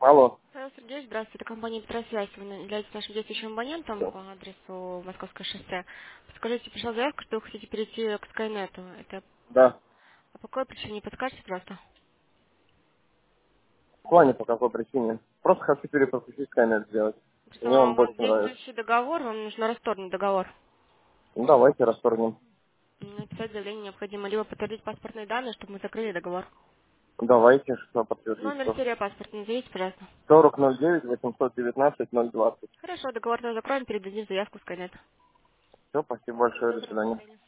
Алло. Павел Сергеевич, здравствуйте. Это компания «Петросвязь». Вы являетесь нашим действующим абонентом по адресу Московское шоссе. Подскажите, пришла заявка, что вы хотите перейти к Скайнету. Это Да. по какой причине? Подскажете просто? В плане по какой причине? Просто хочу переподключить камеру сделать. Просто Мне он у больше вас нравится. действующий договор, вам нужно расторгнуть договор. Ну, давайте расторгнем. Написать заявление необходимо, либо подтвердить паспортные данные, чтобы мы закрыли договор. Давайте, что подтвердить, Номер что. серия паспорта назовите, пожалуйста. 4009 819 020. Хорошо, договор закроем, передадим заявку в Скайнет. Все, спасибо Всего большое, до доброго, до свидания. свидания.